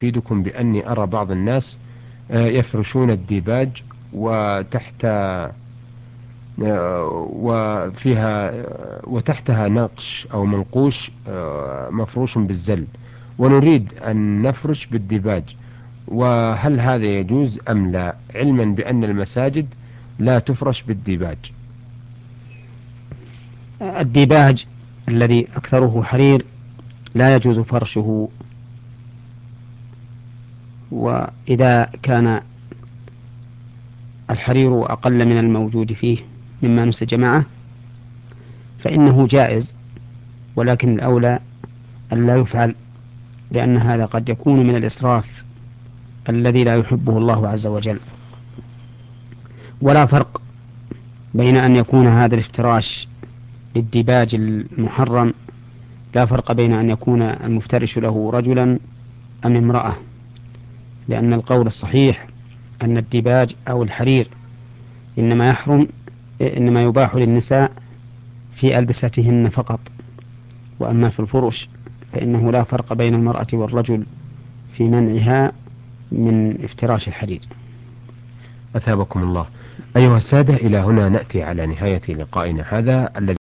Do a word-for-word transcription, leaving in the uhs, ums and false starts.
أفيدكم بأني أرى بعض الناس يفرشون الديباج وتحت وفيها وتحتها نقش أو منقوش مفروش بالزل، ونريد أن نفرش بالديباج، وهل هذا يجوز أم لا، علما بأن المساجد لا تفرش بالديباج؟ الديباج الذي أكثره حرير لا يجوز فرشه، وإذا كان الحرير أقل من الموجود فيه مما نسج معه فإنه جائز، ولكن الأولى أن لا يفعل، لأن هذا قد يكون من الإسراف الذي لا يحبه الله عز وجل. ولا فرق بين أن يكون هذا الافتراش للديباج المحرم، لا فرق بين أن يكون المفترش له رجلا أم امرأة، لأن القول الصحيح أن الديباج أو الحرير إنما يحرم إنما يباح للنساء في ألبستهن فقط، وأما في الفرش فإنه لا فرق بين المرأة والرجل في منعها من افتراش الحرير. أثابكم الله. أيها السادة، إلى هنا نأتي على نهاية لقائنا هذا الذي